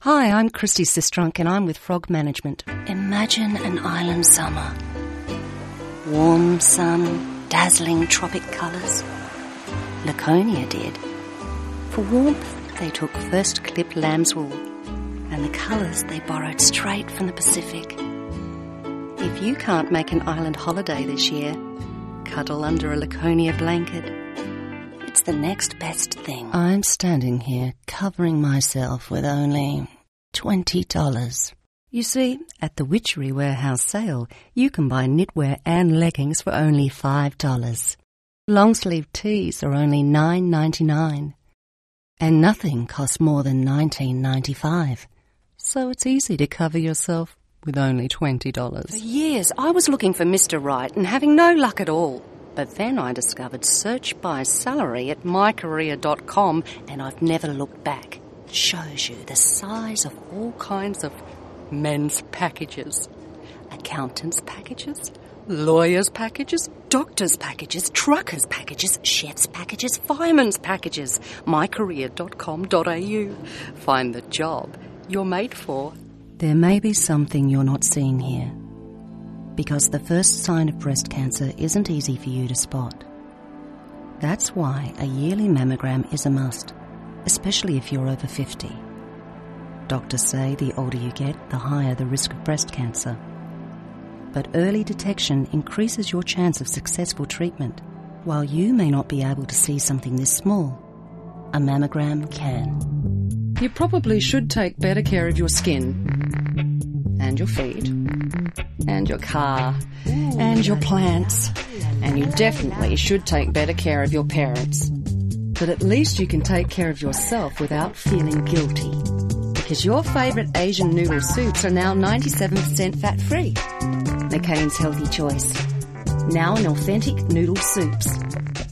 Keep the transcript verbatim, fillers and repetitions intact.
Hi, I'm Christy Sistrunk and I'm with Frog Management. Imagine an island summer. Warm sun, dazzling tropic colours. Laconia did. For warmth, they took first clip lamb's wool, and the colours they borrowed straight from the Pacific. If you can't make an island holiday this year, cuddle under a Laconia blanket. It's the next best thing. I'm standing here covering myself with only twenty dollars. You see, at the Witchery Warehouse sale, you can buy knitwear and leggings for only five dollars. Long-sleeve tees are only nine ninety-nine. And nothing costs more than nineteen ninety-five. So it's easy to cover yourself with only twenty dollars. For years, I was looking for Mister Right and having no luck at all. But then I discovered search by salary at my career dot com and I've never looked back. It shows you the size of all kinds of men's packages. Accountants' packages, lawyers' packages, doctors' packages, truckers' packages, chefs' packages, firemen's packages. my career dot com dot a u. Find the job you're made for. There may be something you're not seeing here, because the first sign of breast cancer isn't easy for you to spot. That's why a yearly mammogram is a must, especially if you're over fifty. Doctors say the older you get, the higher the risk of breast cancer. But early detection increases your chance of successful treatment. While you may not be able to see something this small, a mammogram can. You probably should take better care of your skin, and your feet, and your car, and your plants. And you definitely should take better care of your parents. But at least you can take care of yourself without feeling guilty. Because your favourite Asian noodle soups are now ninety-seven percent fat-free. McCain's Healthy Choice. Now in authentic noodle soups.